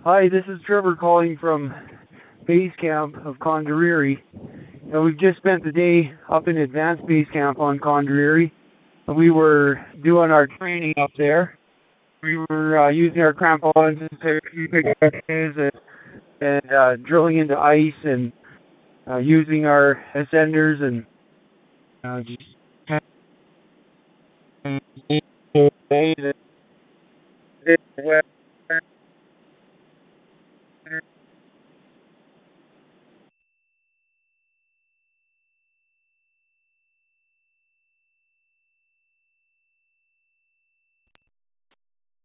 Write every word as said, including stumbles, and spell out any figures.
Hi, this is Trevor calling from base camp of Congariri. Uh, we've just spent the day up in advanced base camp on Congariri. We were doing our training up there. We were uh, using our crampons and pickaxes and, and uh, drilling into ice and uh, using our ascenders and uh, just